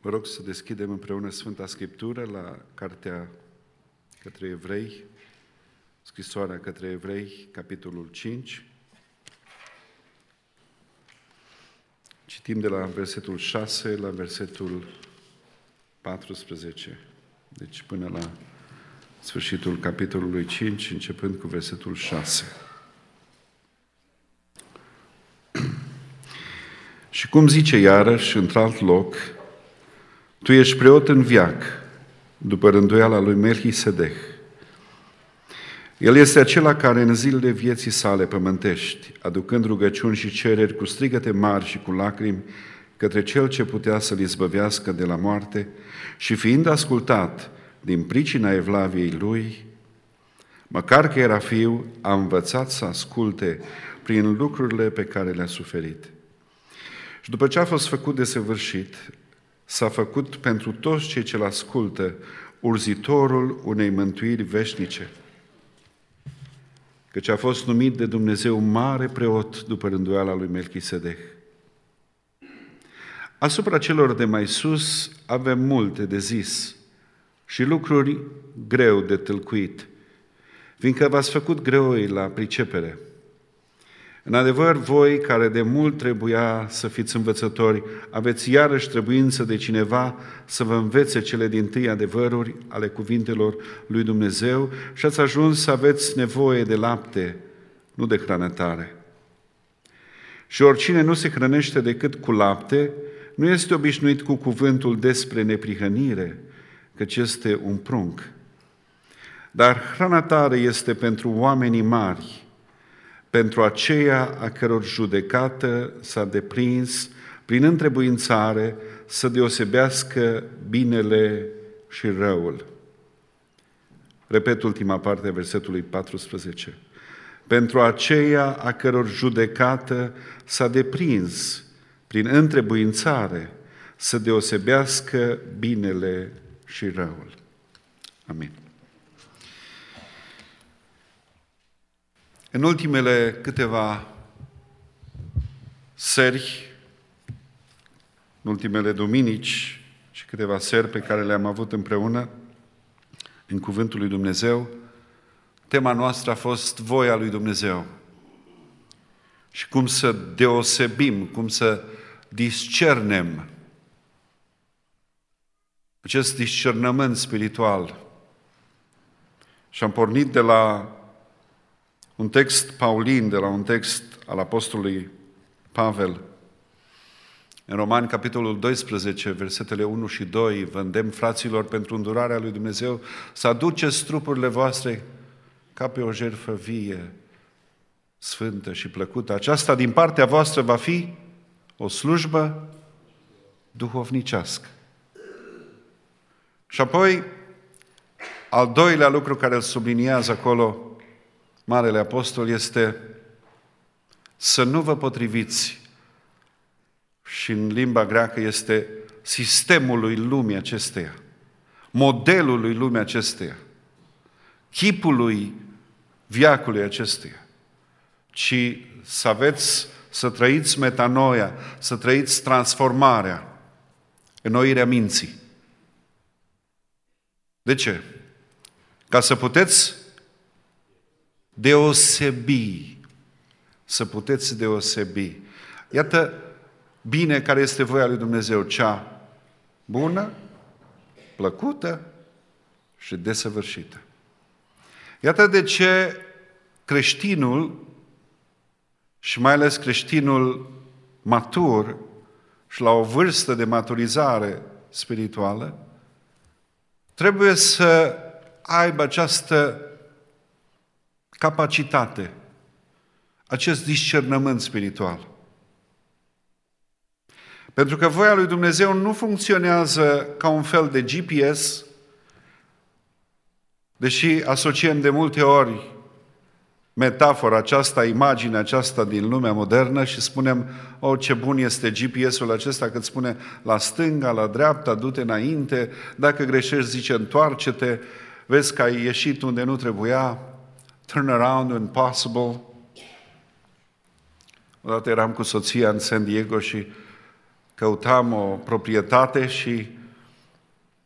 Vă rog să deschidem împreună Sfânta Scriptură la Cartea către Evrei, scrisoarea către Evrei, capitolul 5. Citim de la versetul 6 la versetul 14, deci până la sfârșitul capitolului 5, începând cu versetul 6. Și cum zice iarăși într-alt loc, tu ești preot în veac, după rânduiala lui Melchisedech. El este acela care în zilele vieții sale pământești, aducând rugăciuni și cereri cu strigăte mari și cu lacrimi către Cel ce putea să-l izbăvească de la moarte și fiind ascultat din pricina evlaviei lui, măcar că era fiu, a învățat să asculte prin lucrurile pe care le-a suferit. Și după ce a fost făcut desăvârșit, s-a făcut pentru toți cei ce-l ascultă urzitorul unei mântuiri veșnice, căci a fost numit de Dumnezeu mare preot după rânduiala lui Melchisedech. Asupra celor de mai sus avem multe de zis și lucruri greu de tâlcuit, fiindcă v-ați făcut greoi la pricepere. În adevăr, voi care de mult trebuia să fiți învățători, aveți iarăși trebuință de cineva să vă învețe cele dintâi adevăruri ale cuvintelor lui Dumnezeu și ați ajuns să aveți nevoie de lapte, nu de hrană tare. Și oricine nu se hrănește decât cu lapte, nu este obișnuit cu cuvântul despre neprihănire, căci este un prunc. Dar hrana tare este pentru oamenii mari, pentru aceia a căror judecată s-a deprins prin întrebuințare să deosebească binele și răul. Repet ultima parte a versetului 14. Pentru aceia a căror judecată s-a deprins prin întrebuințare să deosebească binele și răul. Amin. În ultimele câteva seri, în ultimele duminici și câteva seri pe care le-am avut împreună în Cuvântul lui Dumnezeu, tema noastră a fost voia lui Dumnezeu și cum să deosebim, cum să discernem acest discernământ spiritual. Și am pornit de la un text paulin, de la un text al apostolului Pavel. În Romani, capitolul 12, versetele 1 și 2, vă îndemn, fraților, pentru îndurarea lui Dumnezeu, să aduceți trupurile voastre ca pe o jertfă vie, sfântă și plăcută. Aceasta din partea voastră va fi o slujbă duhovnicească. Și apoi, al doilea lucru care îl subliniază acolo Marele Apostol este să nu vă potriviți, și în limba greacă este sistemului lumii acesteia, modelului lumii acesteia, chipului veacului acesteia, ci să trăiți metanoia, să trăiți transformarea, înnoirea minții. De ce? Ca să puteți deosebi, să puteți deosebi. Iată bine care este voia lui Dumnezeu, cea bună, plăcută și desăvârșită. Iată de ce creștinul, și mai ales creștinul matur și la o vârstă de maturizare spirituală, trebuie să aibă această capacitate, acest discernământ spiritual. Pentru că voia lui Dumnezeu nu funcționează ca un fel de GPS, deși asociem de multe ori metafora aceasta, imaginea aceasta din lumea modernă și spunem, ce bun este GPS-ul acesta, că îți spune la stânga, la dreapta, du-te înainte, dacă greșești zice întoarce-te, vezi că ai ieșit unde nu trebuia, turn around when possible. Odată eram cu soția în San Diego și căutam o proprietate și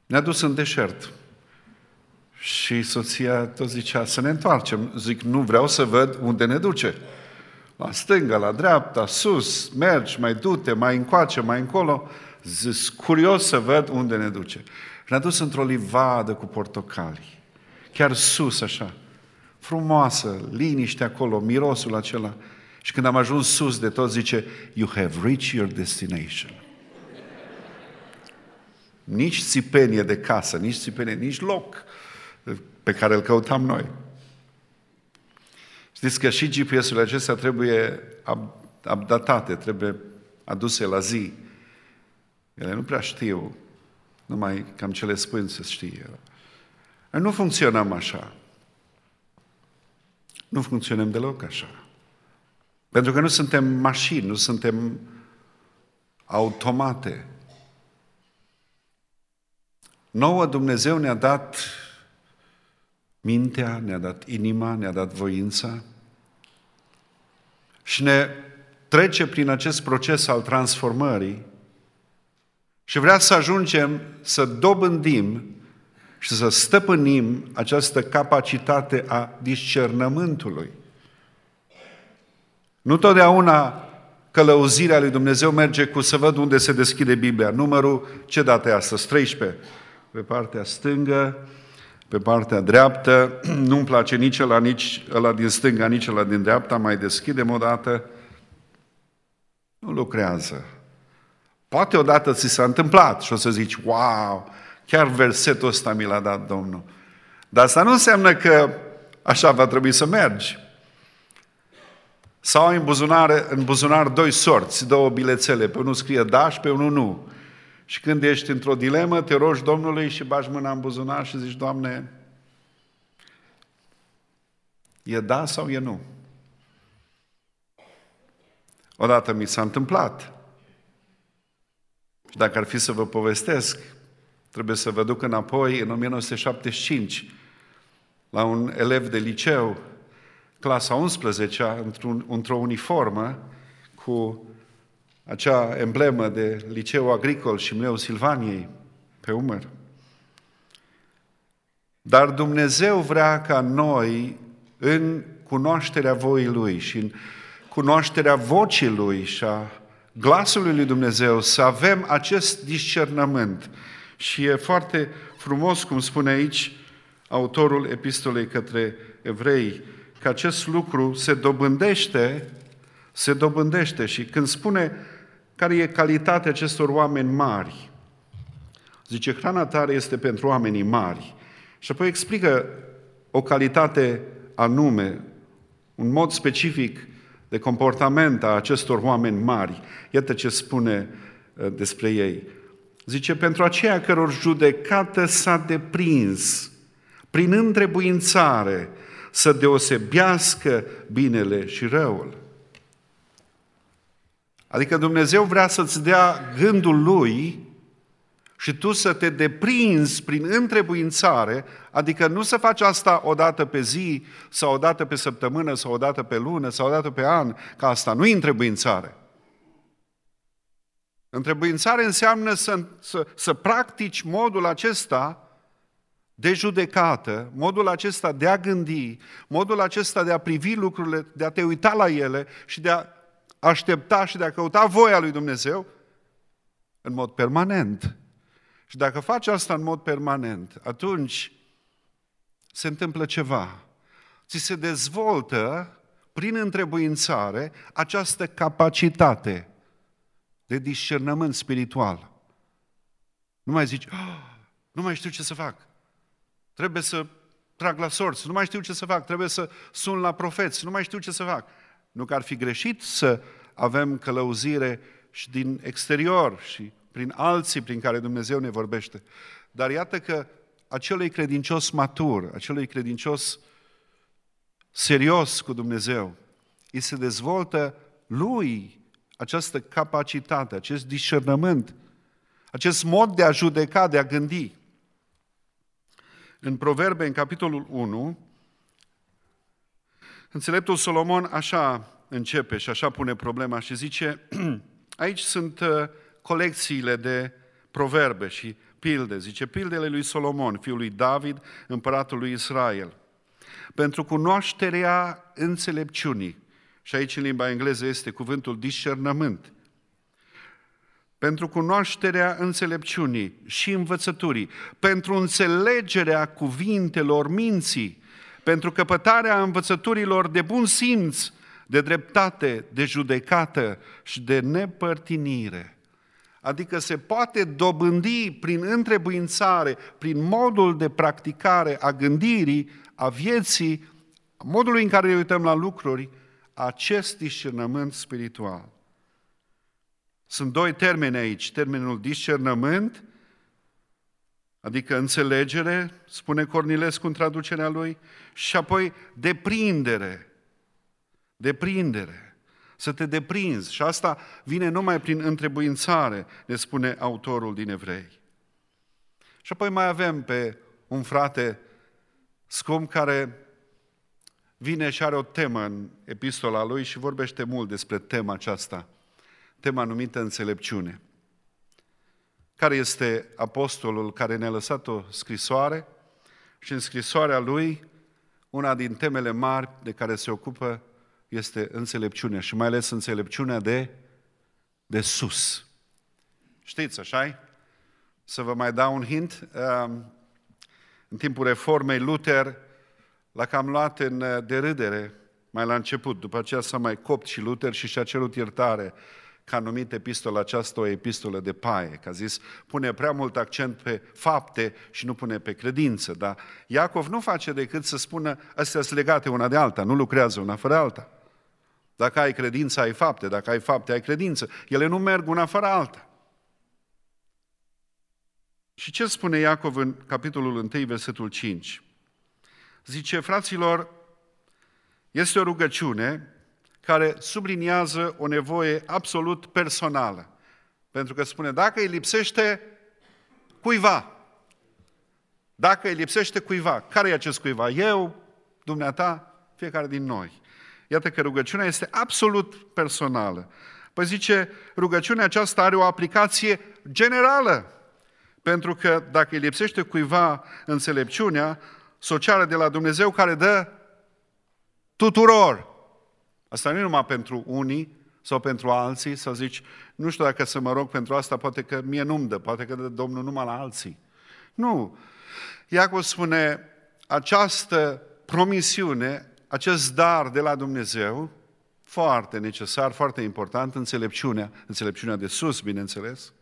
Ne-a dus în deșert. Și soția tot zicea să ne întoarcem. Zic, nu vreau să văd unde ne duce. La stânga, la dreapta, sus, mergi, mai du-te, mai încoace, mai încolo. Zic, curios să văd unde ne duce. Și ne-a dus într-o livadă cu portocalii. Chiar sus, așa. Frumoasă, liniște acolo, mirosul acela. Și când am ajuns sus de tot, zice, you have reached your destination. Nici țipenie de casă, nici loc pe care îl căutam noi. Știți că și GPS-urile acestea trebuie updatate, trebuie aduse la zi. Ele nu prea știu, numai cam ce le spun să știe. Noi nu funcționăm așa. Nu funcționăm deloc așa. Pentru că nu suntem mașini, nu suntem automate. Nouă Dumnezeu ne-a dat mintea, ne-a dat inima, ne-a dat voința și ne trece prin acest proces al transformării și vrea să ajungem să dobândim și să stăpânim această capacitate a discernământului. Nu totdeauna călăuzirea lui Dumnezeu merge cu să văd unde se deschide Biblia. Numărul, ce dată e astăzi? 13. Pe partea stângă, pe partea dreaptă. Nu-mi place nici ăla din stânga, nici ăla din dreapta. Mai deschidem o dată. Nu lucrează. Poate odată ți s-a întâmplat și o să zici, wow, chiar versetul ăsta mi l-a dat Domnul. Dar asta nu înseamnă că așa va trebui să mergi. Sau în buzunar doi sorți, două bilețele, pe unul scrie da și pe unul nu. Și când ești într-o dilemă, te rogi Domnului și bagi mâna în buzunar și zici, Doamne, e da sau e nu? Odată mi s-a întâmplat. Și dacă ar fi să vă povestesc, trebuie să vă duc înapoi în 1975, la un elev de liceu, clasa 11-a, într-o uniformă, cu acea emblemă de liceu agricol și Mleu Silvaniei pe umăr. Dar Dumnezeu vrea ca noi, în cunoașterea voii Lui și în cunoașterea vocii Lui și a glasului lui Dumnezeu, să avem acest discernământ. Și e foarte frumos, cum spune aici autorul epistolei către evrei, că acest lucru se dobândește și când spune care e calitatea acestor oameni mari, zice, hrana tare este pentru oamenii mari. Și apoi explică o calitate anume, un mod specific de comportament a acestor oameni mari. Iată ce spune despre ei. Zice, pentru aceia căror judecată s-a deprins prin întrebuințare să deosebească binele și răul. Adică Dumnezeu vrea să-ți dea gândul Lui și tu să te deprinzi prin întrebuințare, adică nu să faci asta o dată pe zi, sau o dată pe săptămână, sau o dată pe lună, sau o dată pe an, că asta nu e întrebuințare. Întrebuințare înseamnă să practici modul acesta de judecată, modul acesta de a gândi, modul acesta de a privi lucrurile, de a te uita la ele și de a aștepta și de a căuta voia lui Dumnezeu în mod permanent. Și dacă faci asta în mod permanent, atunci se întâmplă ceva. Ți se dezvoltă prin întrebuințare această capacitate de discernământ spiritual. Nu mai zici, nu mai știu ce să fac. Trebuie să trag la sorți, nu mai știu ce să fac, trebuie să sun la profeți, nu mai știu ce să fac. Nu că ar fi greșit să avem călăuzire și din exterior și prin alții prin care Dumnezeu ne vorbește. Dar iată că acelui credincios matur, acelui credincios serios cu Dumnezeu, îi se dezvoltă lui această capacitate, acest discernământ, acest mod de a judeca, de a gândi. În Proverbe, în capitolul 1, înțeleptul Solomon așa începe și așa pune problema și zice, aici sunt colecțiile de proverbe și pilde. Zice, pildele lui Solomon, fiul lui David, împăratul lui Israel. Pentru cunoașterea înțelepciunii, și aici în limba engleză este cuvântul discernământ, pentru cunoașterea înțelepciunii și învățăturii, pentru înțelegerea cuvintelor minții, pentru căpătarea învățăturilor de bun simț, de dreptate, de judecată și de nepărtinire. Adică se poate dobândi prin întrebuințare, prin modul de practicare a gândirii, a vieții, a modului în care ne uităm la lucruri, acest discernământ spiritual. Sunt doi termeni aici, termenul discernământ, adică înțelegere, spune Cornilescu în traducerea lui, și apoi deprindere. Deprindere. Să te deprinzi. Și asta vine numai prin întrebuințare, ne spune autorul din Evrei. Și apoi mai avem pe un frate scump care vine și are o temă în epistola lui și vorbește mult despre tema aceasta, tema numită înțelepciune. Care este apostolul care ne-a lăsat o scrisoare și în scrisoarea lui, una din temele mari de care se ocupă este înțelepciunea și mai ales înțelepciunea de sus. Știți, așa-i? Să vă mai dau un hint. În timpul reformei, Luther l-a cam luat în derâdere, mai la început. După aceea s-a mai copt și Luther și și-a cerut iertare, că a numit epistola aceasta o epistolă de paie, că a zis, pune prea mult accent pe fapte și nu pune pe credință. Dar Iacov nu face decât să spună, astea sunt legate una de alta, nu lucrează una fără alta. Dacă ai credință, ai fapte, dacă ai fapte, ai credință. Ele nu merg una fără alta. Și ce spune Iacov în capitolul 1, versetul 5? Zice, fraților, este o rugăciune care subliniază o nevoie absolut personală. Pentru că spune, dacă îi lipsește cuiva, dacă îi lipsește cuiva, care e acest cuiva? Eu, dumneata, fiecare din noi. Iată că rugăciunea este absolut personală. Păi zice, rugăciunea aceasta are o aplicație generală. Pentru că dacă îi lipsește cuiva înțelepciunea, s-o ceară de la Dumnezeu care dă tuturor. Asta nu e numai pentru unii sau pentru alții, să zici, nu știu dacă să mă rog pentru asta, poate că mie nu-mi dă, poate că dă Domnul numai la alții. Nu. Iacov spune, această promisiune, acest dar de la Dumnezeu, foarte necesar, foarte important, înțelepciunea de sus, bineînțeles,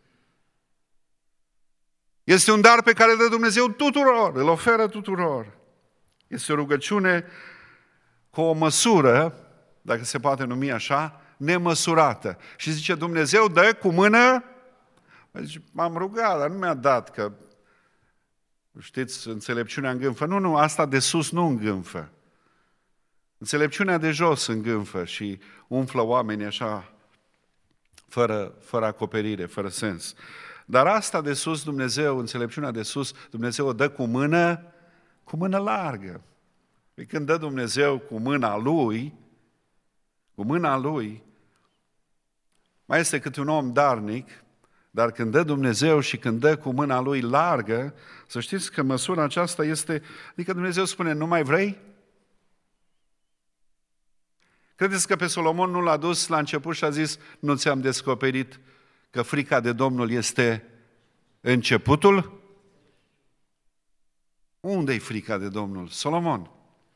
este un dar pe care îl dă Dumnezeu tuturor, îl oferă tuturor. Este o rugăciune cu o măsură, dacă se poate numi așa, nemăsurată. Și zice, Dumnezeu dă cu mână, zice, m-am rugat, dar nu mi-a dat, că știți, înțelepciunea îngânfă. Nu, asta de sus nu îngânfă. Înțelepciunea de jos îngânfă și umflă oamenii așa, fără acoperire, fără sens. Dar asta de sus, Dumnezeu, înțelepciunea de sus, Dumnezeu o dă cu mână largă. Păi când dă Dumnezeu cu mâna Lui, mai este câte un om darnic, dar când dă Dumnezeu și când dă cu mâna Lui largă, să știți că măsura aceasta este, adică Dumnezeu spune, nu mai vrei? Credeți că pe Solomon nu l-a dus la început și a zis, nu ți-am descoperit că frica de Domnul este începutul? Unde-i frica de Domnul? Solomon.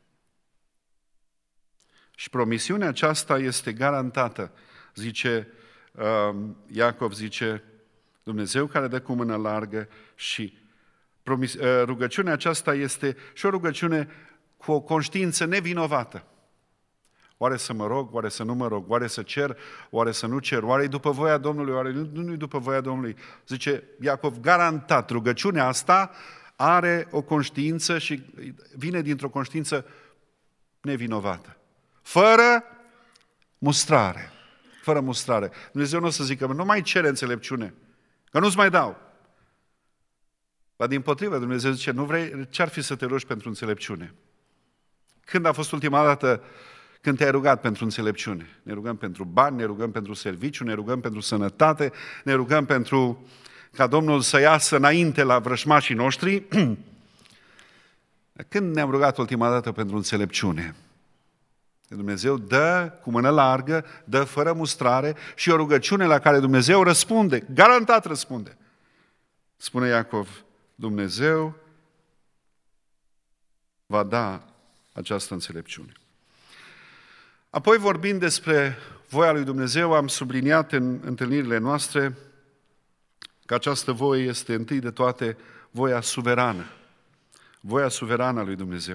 Și promisiunea aceasta este garantată. Zice, Iacov zice, Dumnezeu care dă cu mână largă și rugăciunea aceasta este și o rugăciune cu o conștiință nevinovată. Oare să mă rog, oare să nu mă rog, oare să cer, oare să nu cer, oare e după voia Domnului, oare nu e după voia Domnului. Zice Iacov, garantat, rugăciunea asta are o conștiință și vine dintr-o conștiință nevinovată. Fără mustrare. Fără mustrare. Dumnezeu nu o să zică, nu mai cere înțelepciune, că nu-ți mai dau. Dar dimpotrivă, Dumnezeu zice, nu vrei, ce-ar fi să te rogi pentru înțelepciune? Când a fost ultima dată când te-ai rugat pentru înțelepciune? Ne rugăm pentru bani, ne rugăm pentru serviciu, ne rugăm pentru sănătate, ne rugăm pentru ca Domnul să iasă înainte la vrășmașii noștri. Când ne-am rugat ultima dată pentru înțelepciune? Dumnezeu dă cu mână largă, dă fără mustrare și o rugăciune la care Dumnezeu răspunde, garantat răspunde. Spune Iacov, Dumnezeu va da această înțelepciune. Apoi, vorbind despre voia lui Dumnezeu, am subliniat în întâlnirile noastre că această voie este întâi de toate voia suverană. Voia suverană a lui Dumnezeu.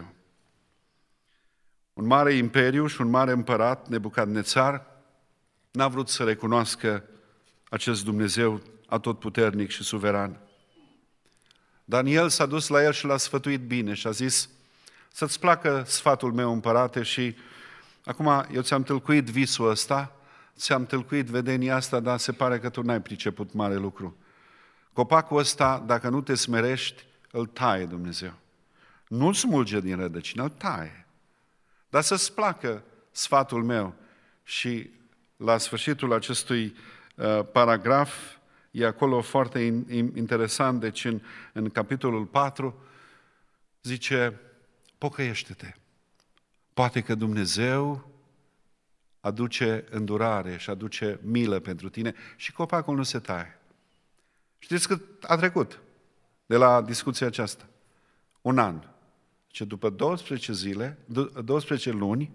Un mare imperiu și un mare împărat, Nebucadnețar, n-a vrut să recunoască acest Dumnezeu atotputernic și suveran. Daniel s-a dus la el și l-a sfătuit bine și a zis, să-ți placă sfatul meu, împărate, și acum eu ți-am tâlcuit visul ăsta, ți-am tâlcuit vedenia asta, dar se pare că tu n-ai priceput mare lucru. Copacul ăsta, dacă nu te smerești, îl taie Dumnezeu. Nu-l smulge din rădăcină, îl taie. Dar să-ți placă sfatul meu. Și la sfârșitul acestui paragraf, e acolo foarte interesant, deci în capitolul 4, zice, pocăiește-te. Poate că Dumnezeu aduce îndurare și aduce milă pentru tine și copacul nu se taie. Știți cât a trecut de la discuția aceasta? 1 an. Și după 12 zile, 12 luni,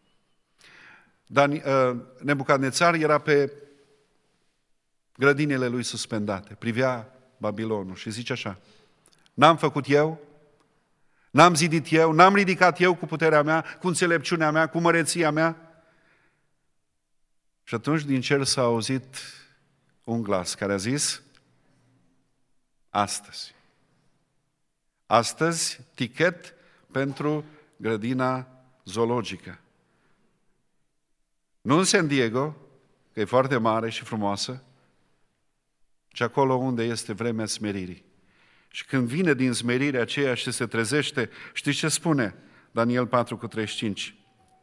Nebucadnețar era pe grădinile lui suspendate, privea Babilonul și zice așa, n-am făcut eu, n-am zidit eu, n-am ridicat eu cu puterea mea, cu înțelepciunea mea, cu măreția mea. Și atunci din cer s-a auzit un glas care a zis, astăzi, tichet pentru grădina zoologică. Nu în San Diego, că e foarte mare și frumoasă, ci acolo unde este vremea smeririi. Și când vine din smerirea aceea și se trezește, știți ce spune Daniel 4:35?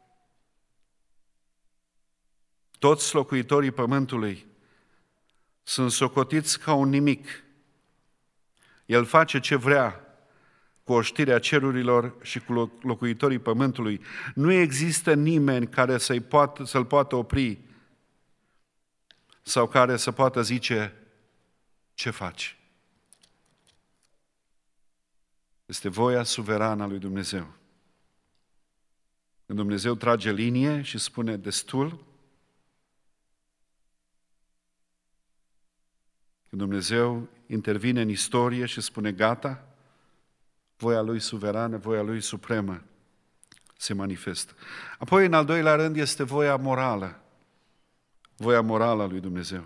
Toți locuitorii pământului sunt socotiți ca un nimic. El face ce vrea cu oștirea cerurilor și cu locuitorii pământului. Nu există nimeni care să-l poată opri sau care să poată zice, ce faci? Este voia suverană a lui Dumnezeu. Când Dumnezeu trage linie și spune destul, când Dumnezeu intervine în istorie și spune gata, voia Lui suverană, voia Lui supremă se manifestă. Apoi, în al doilea rând, este voia morală. Voia morală a lui Dumnezeu.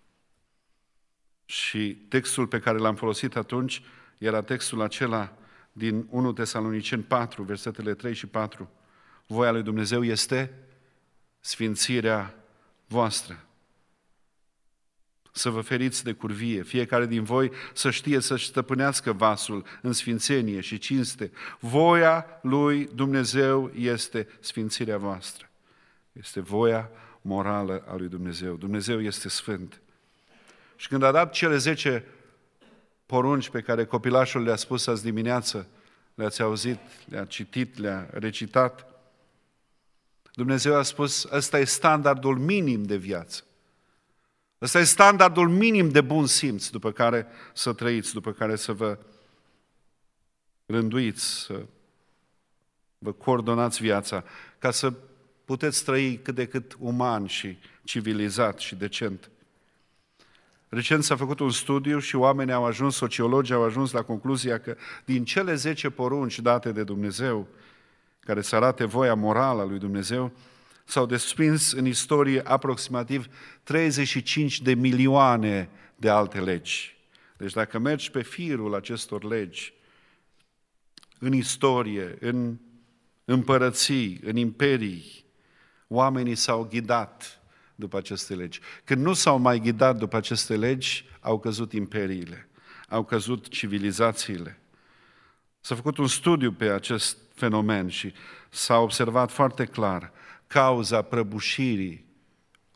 Și textul pe care l-am folosit atunci era textul acela din 1 Tesaloniceni 4, versetele 3 și 4. Voia lui Dumnezeu este sfințirea voastră. Să vă feriți de curvie, fiecare din voi să știe să-și stăpânească vasul în sfințenie și cinste. Voia lui Dumnezeu este sfințirea voastră. Este voia morală a lui Dumnezeu. Dumnezeu este sfânt. Și când a dat cele 10 porunci pe care copilașul le-a spus azi dimineață, le-ați auzit, le-a citit, le-a recitat, Dumnezeu a spus, ăsta e standardul minim de viață. Ăsta e standardul minim de bun simț după care să trăiți, după care să vă rânduiți, să vă coordonați viața, ca să puteți trăi cât de cât uman și civilizat și decent. Recent s-a făcut un studiu și oamenii au ajuns, sociologii au ajuns la concluzia că din cele 10 porunci date de Dumnezeu, care să arate voia morală a lui Dumnezeu, s-au desprins în istorie aproximativ 35 de milioane de alte legi. Deci dacă mergi pe firul acestor legi, în istorie, în împărății, în imperii, oamenii s-au ghidat după aceste legi. Când nu s-au mai ghidat după aceste legi, au căzut imperiile, au căzut civilizațiile. S-a făcut un studiu pe acest fenomen și s-a observat foarte clar cauza prăbușirii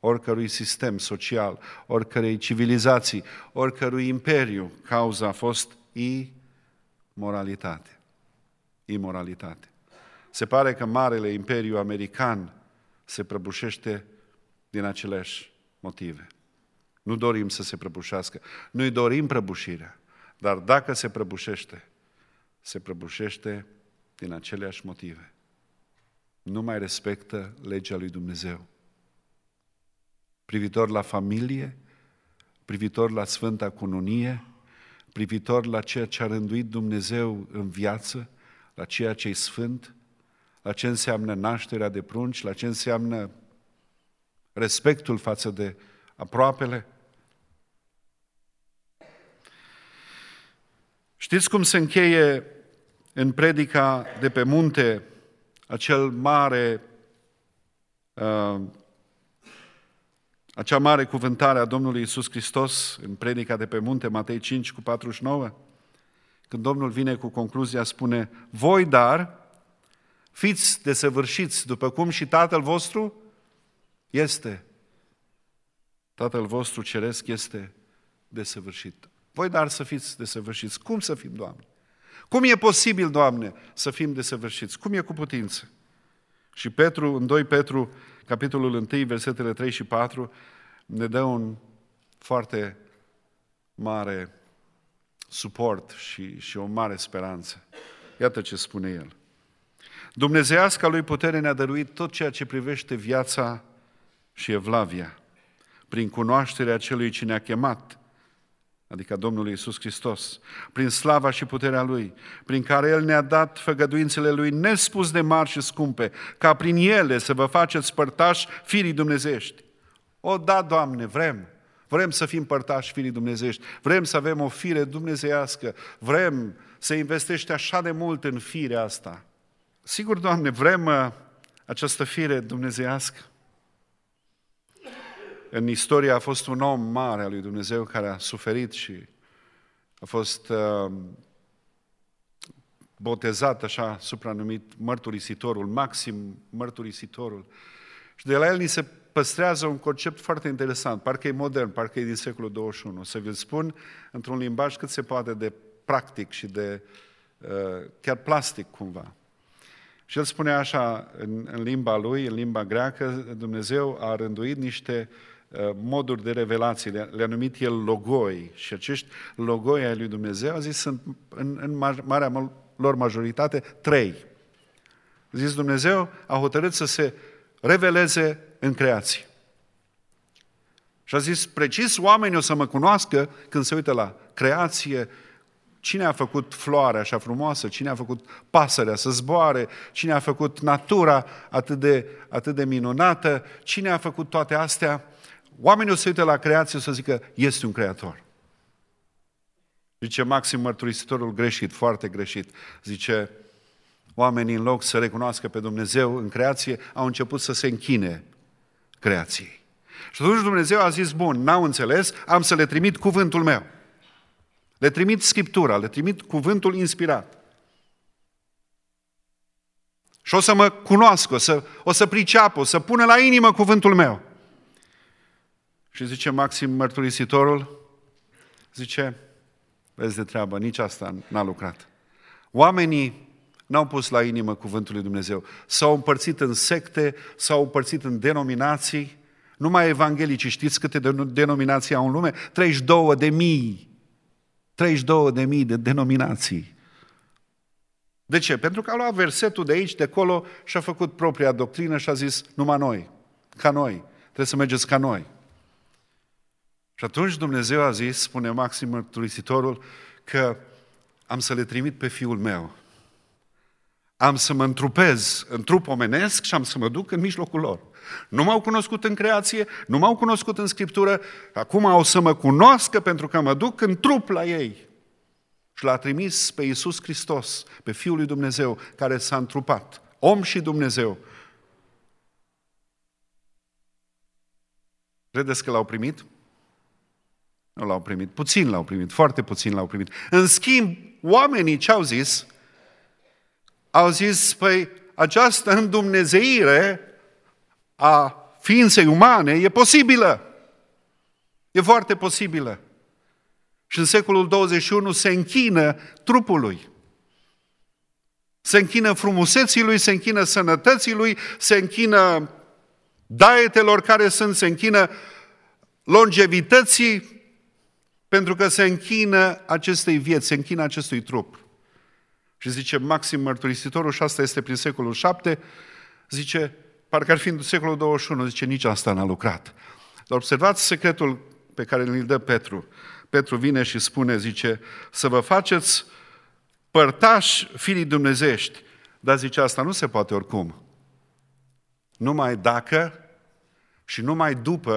oricărui sistem social, oricărei civilizații, oricărui imperiu. Cauza a fost imoralitate. Imoralitate. Se pare că marele imperiu american se prăbușește din aceleași motive. Nu dorim să se prăbușească. Nu-i dorim prăbușirea. Dar dacă se prăbușește din aceleași motive. Nu mai respectă legea lui Dumnezeu. Privitor la familie, privitor la Sfânta Cununie, privitor la ceea ce a rânduit Dumnezeu în viață, la ceea ce e sfânt, la ce înseamnă nașterea de prunci, la ce înseamnă respectul față de aproapele. Știți cum se încheie în predica de pe munte acea mare cuvântare a Domnului Iisus Hristos în predica de pe munte, Matei 5:49? Când Domnul vine cu concluzia, spune: voi dar fiți desăvârșiți după cum și Tatăl vostru este. Tatăl vostru ceresc este desăvârșit. Voi dar să fiți desăvârșiți. Cum să fim, Doamne? Cum e posibil, Doamne, să fim desăvârșiți? Cum e cu putință? Și Petru, în 2 Petru, capitolul 1, versetele 3 și 4, ne dă un foarte mare suport și o mare speranță. Iată ce spune el. Dumnezeiasca lui putere ne-a dăruit tot ceea ce privește viața și evlavia, prin cunoașterea celui ce ne-a chemat, adică Domnul Iisus Hristos, prin slava și puterea Lui, prin care El ne-a dat făgăduințele Lui nespus de mari și scumpe, ca prin ele să vă faceți părtași firii dumnezeiești. O, da, Doamne, vrem să fim părtași firii dumnezeiești, vrem să avem o fire dumnezeiască, vrem să investești așa de mult în firea asta. Sigur, Doamne, vrem această fire dumnezeiască. În istorie a fost un om mare al lui Dumnezeu care a suferit și a fost botezat, așa supranumit, mărturisitorul, Maxim mărturisitorul. Și de la el ni se păstrează un concept foarte interesant, parcă e modern, parcă e din secolul 21. Să vi-l spun într-un limbaj cât se poate de practic și de chiar plastic cumva. Și el spune așa, în limba lui, în limba greacă, Dumnezeu a rânduit niște moduri de revelație, le-a numit el logoi. Și acești logoi ai lui Dumnezeu, a zis, sunt în marea lor majoritate 3. A zis, Dumnezeu a hotărât să se reveleze în creație. Și a zis, precis oamenii o să mă cunoască când se uită la creație. Cine a făcut floarea așa frumoasă? Cine a făcut pasărea să zboare? Cine a făcut natura atât de minunată? Cine a făcut toate astea? Oamenii o să uită la creație și o să zică, este un creator. Zice Maxim mărturisitorul greșit, foarte greșit. Zice, oamenii în loc să recunoască pe Dumnezeu în creație, au început să se închine creației. Și atunci Dumnezeu a zis, bun, n-au înțeles, am să le trimit cuvântul meu. Le trimit Scriptura, le trimit cuvântul inspirat. Și o să mă cunoască, o să priceapă, o să pună la inimă cuvântul meu. Și zice Maxim mărturisitorul, zice, vezi de treabă, nici asta n-a lucrat. Oamenii n-au pus la inimă cuvântul lui Dumnezeu. S-au împărțit în secte, s-au împărțit în denominații. Numai evanghelicii, știți câte denominații au în lume? 32.000 de denominații. De ce? Pentru că a luat versetul de aici, de acolo și a făcut propria doctrină și a zis, numai noi, ca noi, trebuie să mergeți ca noi. Și atunci Dumnezeu a zis, spune Maxim mărturisitorul, că am să le trimit pe Fiul meu. Am să mă întrupez în trup omenesc și am să mă duc în mijlocul lor. Nu m-au cunoscut în creație, nu m-au cunoscut în Scriptură, acum o să mă cunoască pentru că mă duc în trup la ei. Și l-a trimis pe Iisus Hristos, pe Fiul lui Dumnezeu, care s-a întrupat, om și Dumnezeu. Credeți că l-au primit? Nu l-au primit. Puțin l-au primit, foarte puțin l-au primit. În schimb, oamenii ce au zis? Au zis, păi, această îndumnezeire a ființei umane e posibilă. E foarte posibilă. Și în secolul 21 se închină trupului. Se închină frumuseții lui, se închină sănătății lui, se închină daietelor care sunt, se închină longevității, pentru că se închină acestei vieți, se închină acestui trup. Și zice Maxim Mărturisitorul, și asta este prin secolul 7, zice, parcă ar fi în secolul 21, zice, nici asta n-a lucrat. Dar observați secretul pe care îl dă Petru. Petru vine și spune, zice, să vă faceți părtași fiii dumnezeiești. Dar zice, asta nu se poate oricum. Numai dacă și numai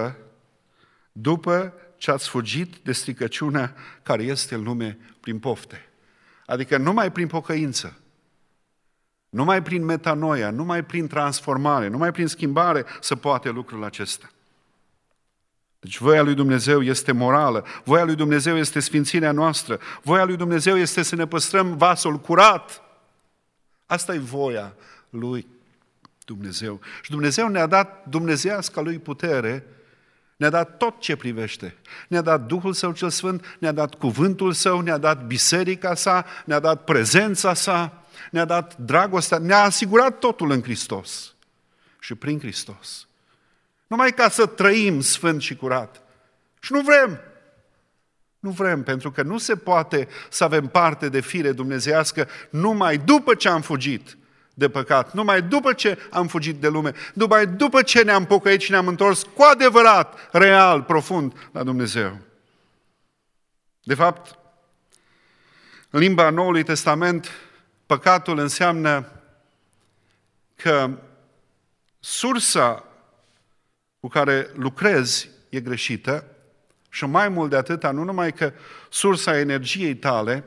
după ce ați fugit de stricăciunea care este în lume prin pofte. Adică numai prin pocăință, numai prin metanoia, numai prin transformare, numai prin schimbare se poate lucrul acesta. Deci voia lui Dumnezeu este morală, voia lui Dumnezeu este sfințirea noastră, voia lui Dumnezeu este să ne păstrăm vasul curat. Asta e voia lui Dumnezeu. Și Dumnezeu ne-a dat dumnezeiasca lui putere, ne-a dat tot ce privește. Ne-a dat Duhul Său cel Sfânt, ne-a dat cuvântul Său, ne-a dat biserica sa, ne-a dat prezența sa, ne-a dat dragostea, ne-a asigurat totul în Hristos și prin Hristos. Numai ca să trăim sfânt și curat. Și nu vrem. Nu vrem, pentru că nu se poate să avem parte de fire dumnezeiască numai după ce am fugit de păcat, numai după ce am fugit de lume, numai după ce ne-am pocăit și ne-am întors cu adevărat, real, profund la Dumnezeu. De fapt, în limba Noului Testament, păcatul înseamnă că sursa cu care lucrezi e greșită și mai mult de atâta, nu numai că sursa energiei tale,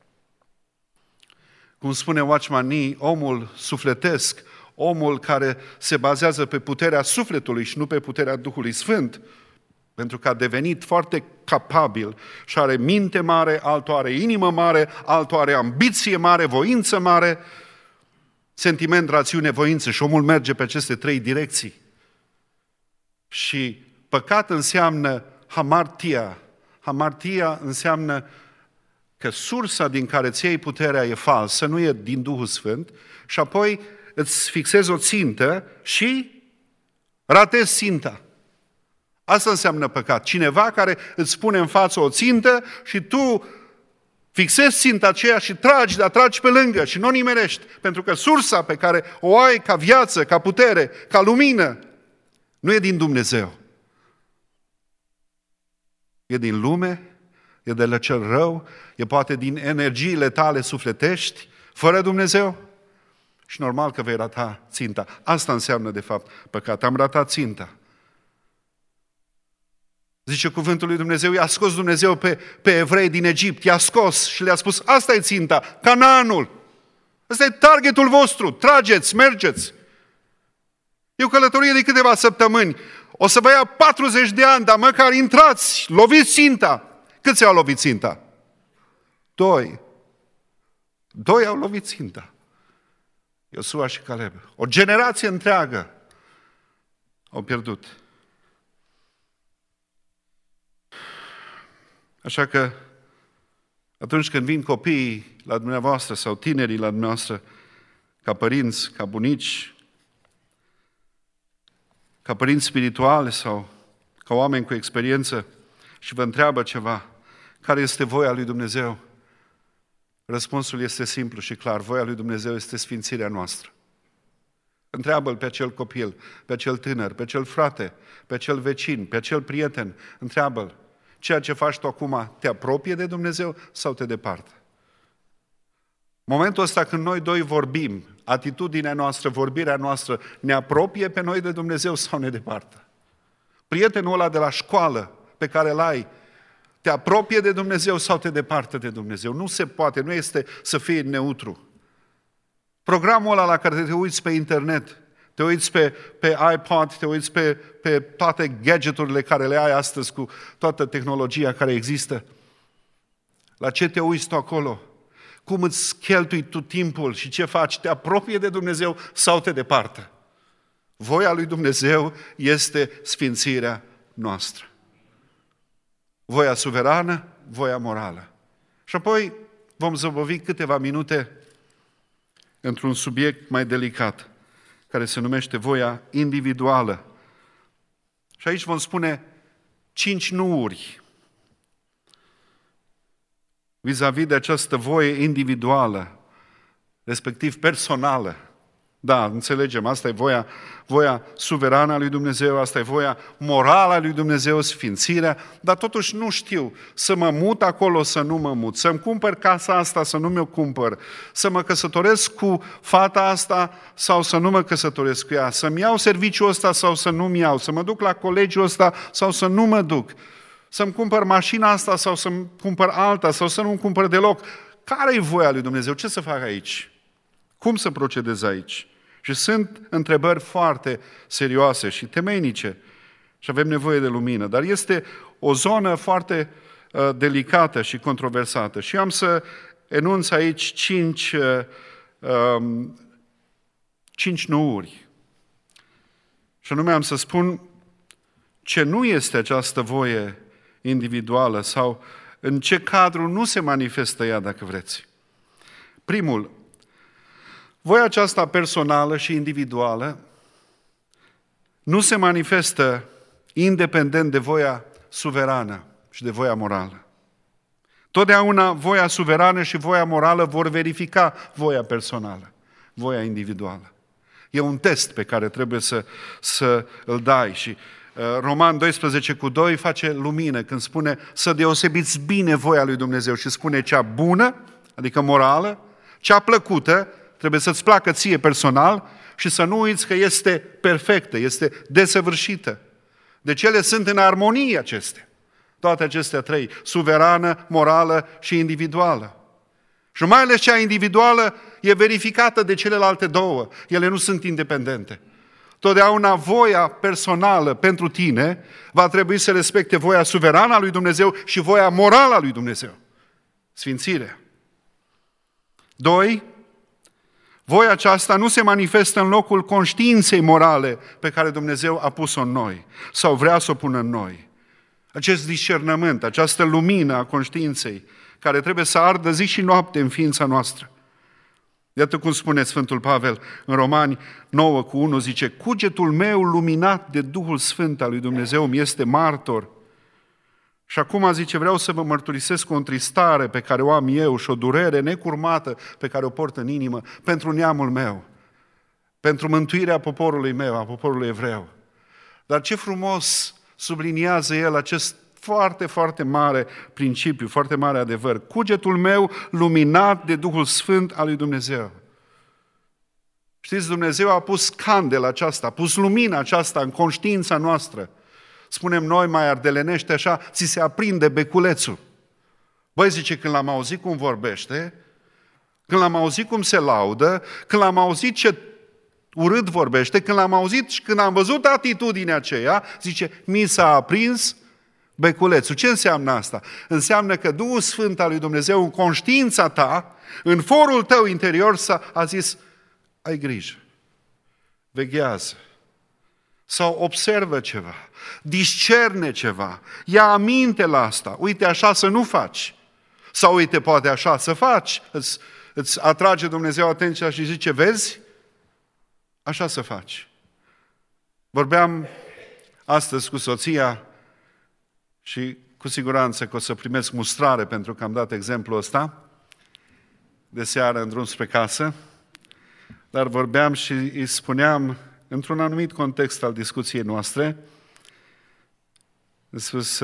cum spune Watchman Nee, omul sufletesc, omul care se bazează pe puterea sufletului și nu pe puterea Duhului Sfânt, pentru că a devenit foarte capabil și are minte mare, altul are inimă mare, altul are ambiție mare, voință mare, sentiment, rațiune, voință și omul merge pe aceste trei direcții. Și păcat înseamnă hamartia. Hamartia înseamnă că sursa din care îți iei puterea e falsă, nu e din Duhul Sfânt, și apoi îți fixezi o țintă și ratezi ținta. Asta înseamnă păcat. Cineva care îți pune în față o țintă și tu fixezi ținta aceea și tragi, dar tragi pe lângă și nu o nimerești. Pentru că sursa pe care o ai ca viață, ca putere, ca lumină, nu e din Dumnezeu. E din lume, e de la cel rău, e poate din energiile tale sufletești, fără Dumnezeu. Și normal că vei rata ținta. Asta înseamnă, de fapt, păcat. Am ratat ținta. Zice cuvântul lui Dumnezeu, i-a scos Dumnezeu pe evrei din Egipt, i-a scos și le-a spus, asta e ținta, Canaanul. Ăsta e targetul vostru, trageți, mergeți. E o călătorie de câteva săptămâni. O să vă ia 40 de ani, dar măcar intrați, loviți ținta. Câți au lovit ținta? 2. 2 au lovit ținta. Iosua și Caleb. O generație întreagă au pierdut. Așa că atunci când vin copiii la dumneavoastră sau tinerii la dumneavoastră, ca părinți, ca bunici, ca părinți spirituali sau ca oameni cu experiență și vă întreabă ceva, care este voia lui Dumnezeu? Răspunsul este simplu și clar. Voia lui Dumnezeu este sfințirea noastră. Întreabă-l pe acel copil, pe acel tânăr, pe acel frate, pe acel vecin, pe acel prieten. Întreabă-l. Ceea ce faci tu acum te apropie de Dumnezeu sau te departă? Momentul ăsta când noi doi vorbim, atitudinea noastră, vorbirea noastră, ne apropie pe noi de Dumnezeu sau ne departă? Prietenul ăla de la școală pe care îl ai, te apropie de Dumnezeu sau te departă de Dumnezeu? Nu se poate, nu este să fie neutru. Programul ăla la care te uiți pe internet, te uiți pe iPod, te uiți pe toate gadgeturile care le ai astăzi cu toată tehnologia care există. La ce te uiți tu acolo? Cum îți cheltui tu timpul și ce faci? Te apropie de Dumnezeu sau te departă? Voia lui Dumnezeu este sfințirea noastră. Voia suverană, voia morală. Și apoi vom zăbovi câteva minute într-un subiect mai delicat, care se numește voia individuală. Și aici vom spune 5 nuuri vis-a-vis de această voie individuală, respectiv personală. Da, înțelegem, asta e voia suverană a lui Dumnezeu, asta e voia morală a lui Dumnezeu, sfințirea, dar totuși nu știu să mă mut acolo, să nu mă mut, să-mi cumpăr casa asta, să nu mi-o cumpăr, să mă căsătoresc cu fata asta sau să nu mă căsătoresc cu ea, să-mi iau serviciul ăsta sau să nu-mi iau, să mă duc la colegiul ăsta sau să nu mă duc, să-mi cumpăr mașina asta sau să-mi cumpăr alta sau să nu-mi cumpăr deloc. Care e voia lui Dumnezeu? Ce să fac aici? Cum să procedez aici? Și sunt întrebări foarte serioase și temeinice și avem nevoie de lumină. Dar este o zonă foarte delicată și controversată. Și am să enunț aici 5 nuuri. Și anume am să spun ce nu este această voie individuală sau în ce cadru nu se manifestă ea, dacă vreți. Primul, voia aceasta personală și individuală nu se manifestă independent de voia suverană și de voia morală. Totdeauna voia suverană și voia morală vor verifica voia personală, voia individuală. E un test pe care trebuie să îl dai și Roman 12:2 face lumină când spune să deosebiți bine voia lui Dumnezeu și spune cea bună, adică morală, cea plăcută, trebuie să-ți placă ție personal și să nu uiți că este perfectă, este desăvârșită. Deci ele sunt în armonie acestea. Toate acestea trei, suverană, morală și individuală. Și mai ales cea individuală e verificată de celelalte două. Ele nu sunt independente. Totdeauna voia personală pentru tine va trebui să respecte voia suverană a lui Dumnezeu și voia morală a lui Dumnezeu. Sfințirea. 2. Voia aceasta nu se manifestă în locul conștiinței morale pe care Dumnezeu a pus-o în noi sau vrea să o pună în noi. Acest discernământ, această lumină a conștiinței care trebuie să ardă zi și noapte în ființa noastră. Iată cum spune Sfântul Pavel în Romani 9:1, zice: cugetul meu luminat de Duhul Sfânt al lui Dumnezeu mi este martor. Și acum zice, vreau să vă mărturisesc o întristare pe care o am eu și o durere necurmată pe care o port în inimă pentru neamul meu, pentru mântuirea poporului meu, a poporului evreu. Dar ce frumos subliniază el acest foarte, foarte mare principiu, foarte mare adevăr. Cugetul meu luminat de Duhul Sfânt al lui Dumnezeu. Știți, Dumnezeu a pus candela aceasta, a pus lumina aceasta în conștiința noastră. Spunem noi mai ardelenește așa, ți se aprinde beculețul. Băi, zice, când l-am auzit cum vorbește, când l-am auzit cum se laudă, când l-am auzit ce urât vorbește, când l-am auzit și când am văzut atitudinea aceea, zice, mi s-a aprins beculețul. Ce înseamnă asta? Înseamnă că Duhul Sfânt al lui Dumnezeu în conștiința ta, în forul tău interior a zis, ai grijă, veghează, sau observă ceva, discerne ceva, ia aminte la asta, uite așa să nu faci, sau uite poate așa să faci, îți atrage Dumnezeu atenția și zice, vezi, așa să faci. Vorbeam astăzi cu soția și cu siguranță că o să primesc mustrare pentru că am dat exemplul ăsta de seară în drum spre casă, dar vorbeam și îi spuneam într-un anumit context al discuției noastre, am spus,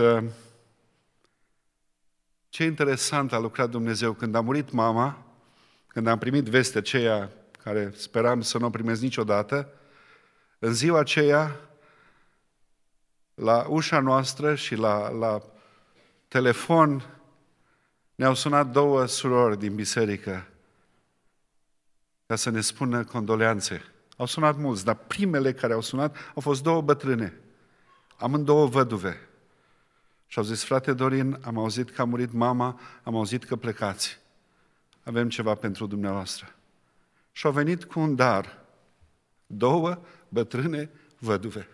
ce interesant a lucrat Dumnezeu când a murit mama, când am primit vestea aceea care speram să nu o primesc niciodată, în ziua aceea, la ușa noastră și la telefon ne-au sunat 2 surori din biserică ca să ne spună condoleanțe. Au sunat mulți, dar primele care au sunat au fost 2 bătrâne, amândouă văduve. Și au zis, frate Dorin, am auzit că a murit mama, am auzit că plecați. Avem ceva pentru dumneavoastră. Și au venit cu un dar 2 bătrâne văduve.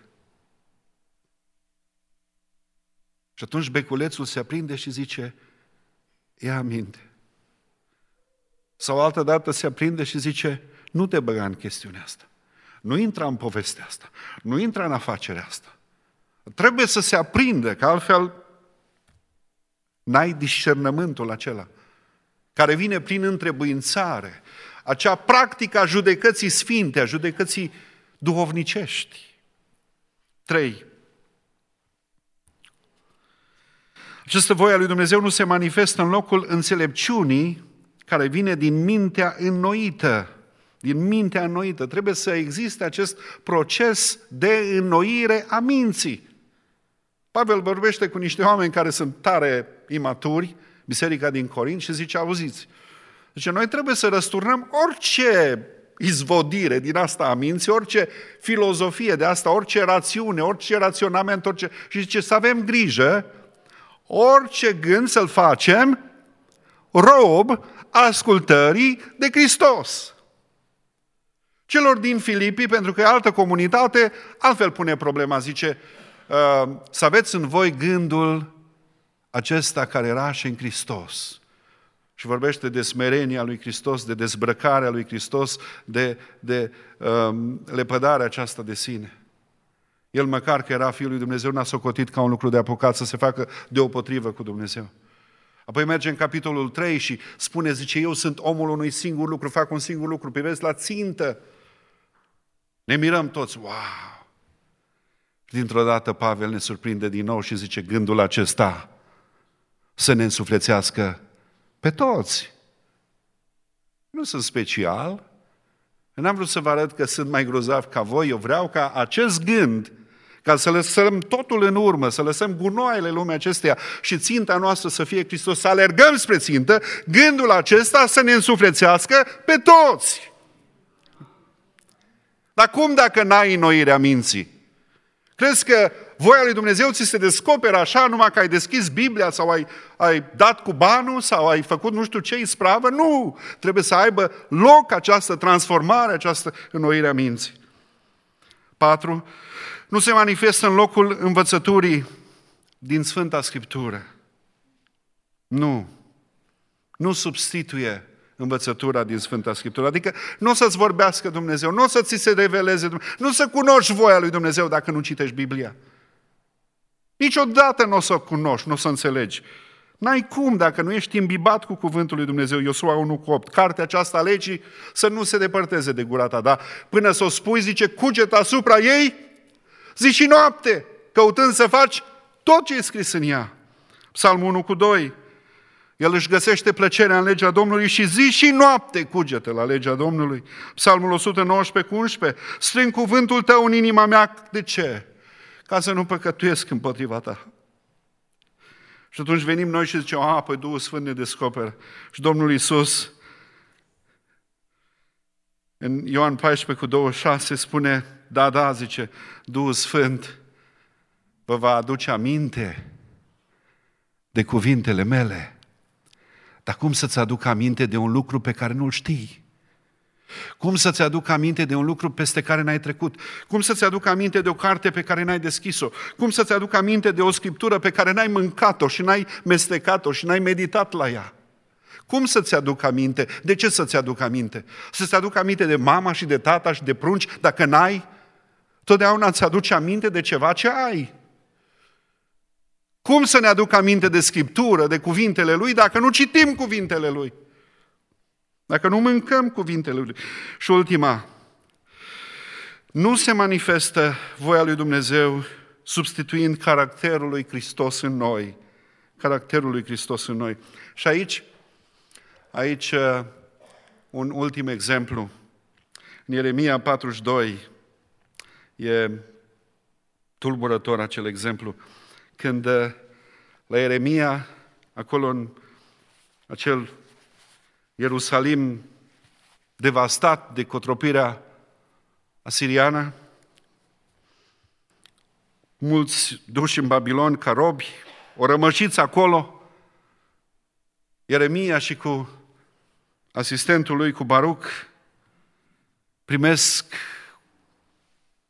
Și atunci beculețul se aprinde și zice, ia aminte. Sau altă dată se aprinde și zice, nu te băga în chestiunea asta. Nu intra în povestea asta. Nu intra în afacerea asta. Trebuie să se aprinde, că altfel n-ai discernământul acela care vine prin întrebuințare, acea practică a judecății sfinte, a judecății duhovnicești. 3. Această voie a lui Dumnezeu nu se manifestă în locul înțelepciunii care vine din mintea înnoită. Din mintea înnoită. Trebuie să existe acest proces de înnoire a minții. Pavel vorbește cu niște oameni care sunt tare imaturi, biserica din Corint, și zice, auziți, zice, noi trebuie să răsturnăm orice izvodire din asta a minții, orice filozofie de asta, orice rațiune, orice raționament, orice... Și zice, să avem grijă, orice gând să-l facem rob ascultării de Hristos. Celor din Filipii, pentru că e altă comunitate, altfel pune problema, zice, să aveți în voi gândul acesta care era și în Hristos. Și vorbește de smerenia lui Hristos, de dezbrăcarea lui Hristos, de lepădarea aceasta de sine. El, măcar că era Fiul lui Dumnezeu, n-a socotit ca un lucru de apucat să se facă deopotrivă cu Dumnezeu. Apoi merge în capitolul 3 și spune, zice, eu sunt omul unui singur lucru, fac un singur lucru, privesc la țintă. Ne mirăm toți, wow! Dintr-o dată Pavel ne surprinde din nou și zice, gândul acesta să ne însuflețească pe toți. Nu sunt special, n-am vrut să vă arăt că sunt mai grozav ca voi, eu vreau ca acest gând, ca să lăsăm totul în urmă, să lăsăm gunoaiele lumea acesteia și ținta noastră să fie Hristos, să alergăm spre țintă, gândul acesta să ne însuflețească pe toți. Dar cum dacă n-ai înnoirea minții? Crezi că voia lui Dumnezeu ți se descoperă așa numai că ai deschis Biblia sau ai dat cu banul sau ai făcut nu știu ce ispravă? Nu! Trebuie să aibă loc această transformare, această înnoire a minții. 4. Nu se manifestă în locul învățăturii din Sfânta Scriptură. Nu substituie învățătura din Sfânta Scriptură. Adică nu o să-ți vorbească Dumnezeu, nu o să ți se reveleze Dumnezeu, nu o să cunoști voia lui Dumnezeu dacă nu citești Biblia. Niciodată nu o să o cunoști, nu o să înțelegi. N-ai cum dacă nu ești imbibat cu cuvântul lui Dumnezeu, Iosua 1:8. Cartea aceasta a legii să nu se depărteze de gura ta, dar până să o spui, zice, cuget asupra ei zi și noapte, căutând să faci tot ce e scris în ea. Psalmul 1:2. El își găsește plăcerea în legea Domnului și zi și noapte cugetă la legea Domnului. Psalmul 119:11. Strâng cuvântul tău în inima mea. De ce? Ca să nu păcătuiesc împotriva ta. Și atunci venim noi și zicem, păi Duhul Sfânt ne descoperă. Și Domnul Iisus, în Ioan 14:26, spune, da, zice, Duhul Sfânt vă va aduce aminte de cuvintele mele. Dar cum să-ți aduc aminte de un lucru pe care nu-l știi? Cum să-ți aduc aminte de un lucru peste care n-ai trecut? Cum să-ți aduc aminte de o carte pe care n-ai deschis-o? Cum să-ți aduc aminte de o scriptură pe care n-ai mâncat-o și n-ai mestecat-o și n-ai meditat la ea? Cum să-ți aduc aminte? De ce să-ți aduc aminte? Să-ți aduc aminte de mama și de tata și de prunci? Dacă n-ai, totdeauna îți aduce aminte de ceva ce ai. Cum să ne aduc aminte de Scriptură, de cuvintele Lui, dacă nu citim cuvintele Lui? Dacă nu mâncăm cuvintele Lui? Și ultima, nu se manifestă voia lui Dumnezeu substituind caracterul lui Hristos în noi. Caracterul lui Hristos în noi. Și aici un ultim exemplu. În Ieremia 42 e tulburător acel exemplu. Când la Ieremia, acolo în acel Ierusalim devastat de cotropirea asiriană, mulți duși în Babilon ca robi, o rămășiți acolo, Ieremia și cu asistentul lui, cu Baruc, primesc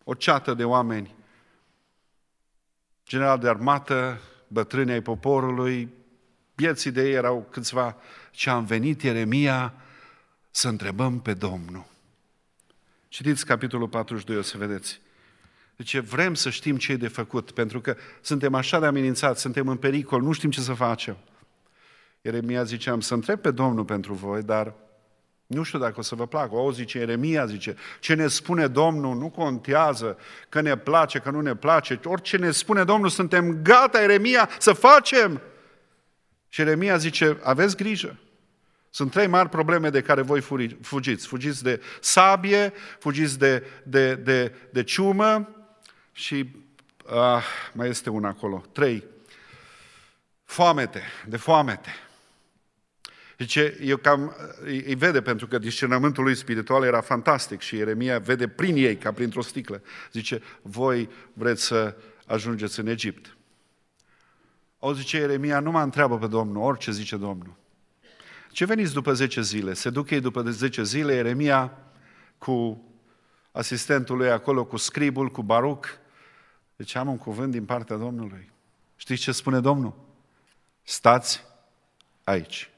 o ceată de oameni, general de armată, bătrâni ai poporului, vieții de ei erau câțiva, ce am venit Ieremia să întrebăm pe Domnul. Citiți capitolul 42, o să vedeți. Deci vrem să știm ce e de făcut, pentru că suntem așa de amenințați, suntem în pericol, nu știm ce să facem. Ieremia zice, am să întreb pe Domnul pentru voi, dar nu știu dacă o să vă placă. O zice Ieremia, zice, ce ne spune Domnul nu contează, că ne place, că nu ne place. Orice ne spune Domnul, suntem gata, Ieremia, să facem. Și Ieremia zice, aveți grijă. Sunt 3 mari probleme de care voi fugiți. Fugiți de sabie, fugiți de ciumă și mai este una acolo. 3. Foamete, de foamete. Zice, îi vede pentru că discernământul lui spiritual era fantastic și Ieremia vede prin ei, ca printr-o sticlă. Zice, voi vreți să ajungeți în Egipt. Zice Ieremia, nu mă întreabă pe Domnul, orice zice Domnul. Ce veniți după 10 zile? Se duc ei după 10 zile, Ieremia cu asistentul lui acolo, cu scribul, cu Baruc. Deci am un cuvânt din partea Domnului. Știți ce spune Domnul? Stați aici.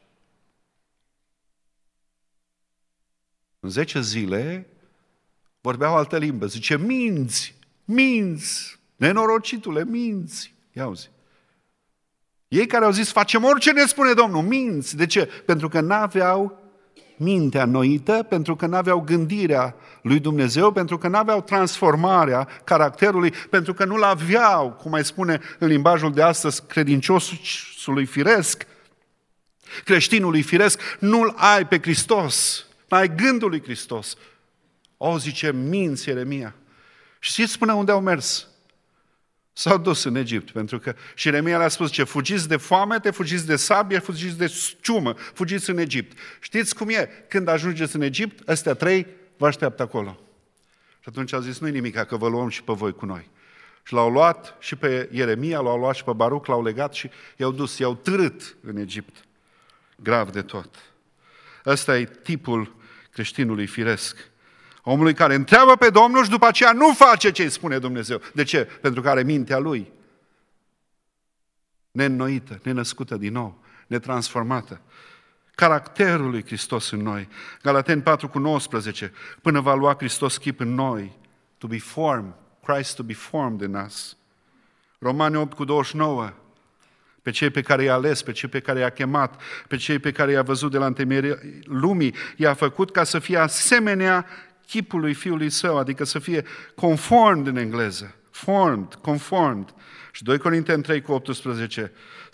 În 10 zile vorbeau altă limbă. Zice, minți, nenorocitule, minți. Ia auzi. Ei care au zis, facem orice ne spune Domnul, minți. De ce? Pentru că n-aveau mintea înnoită, pentru că n-aveau gândirea lui Dumnezeu, pentru că n-aveau transformarea caracterului, pentru că nu-l aveau, cum mai spune în limbajul de astăzi, credinciosului firesc, creștinului firesc, nu-l ai pe Hristos, n-ai gândul lui Hristos. Zice, minți, Ieremia. Și știți până unde au mers? S-au dus în Egipt, pentru că și Ieremia le-a spus ce fugiți de foamete, fugiți de sabie, fugiți de ciumă, fugiți în Egipt. Știți cum e? Când ajungeți în Egipt, ăstea 3 vă așteaptă acolo. Și atunci a zis, nu-i nimic, că vă luăm și pe voi cu noi. Și l-au luat și pe Ieremia, l-au luat și pe Baruc, l-au legat și i-au dus, i-au târât în Egipt. Grav de tot. Ăsta e tipul creștinului firesc. Omului care întreabă pe Domnul și după aceea nu face ce îi spune Dumnezeu. De ce? Pentru că are mintea lui neînnoită, nenăscută din nou, netransformată. Caracterul lui Hristos în noi. Galateni 4:19. Până va lua Hristos chip în noi. To be formed. Christ to be formed in us. Romani 8:29. Pe cei pe care i-a ales, pe cei pe care i-a chemat, pe cei pe care i-a văzut de la întemeierea lumii, i-a făcut ca să fie asemenea chipului Fiului Său, adică să fie conformed în engleză. Formed, conformed. Și 2 Corinteni 3:18,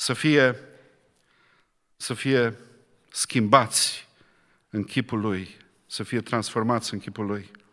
să fie schimbați în chipul Lui, să fie transformați în chipul Lui.